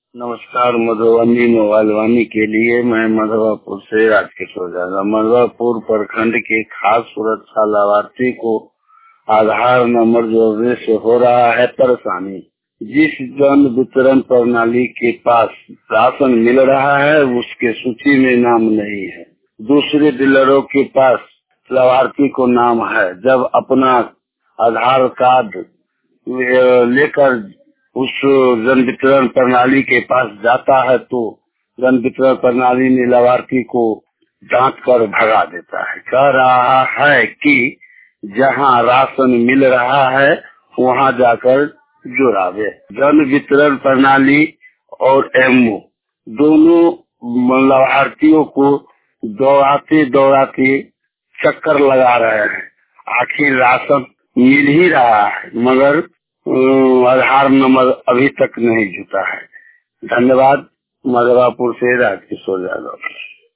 नमस्कार। मधुबनी मोबाइल वाणी के लिए मैं मधुवापुर से राजकिशोर यादव। मधुवापुर प्रखंड के खास सुरक्षा लाभार्थी को आधार नंबर जोड़ने से हो रहा है परेशानी। जिस जन वितरण प्रणाली के पास राशन मिल रहा है उसके सूची में नाम नहीं है। दूसरे डीलरों के पास लाभार्थी को नाम है। जब अपना आधार कार्ड लेकर उस जन वितरण प्रणाली के पास जाता है तो जन वितरण प्रणाली ने लाभार्थी को डांट कर भगा देता है। कह रहा है कि जहां राशन मिल रहा है वहां जाकर जुड़ावे। जन वितरण प्रणाली और एमओ दोनों लाभार्थियों को दौड़ाते दौड़ाते चक्कर लगा रहे हैं। आखिर राशन मिल ही रहा है मगर आधार नंबर अभी तक नहीं जुटा है। धन्यवाद। मधुवापुर से राजकिशोर यादव।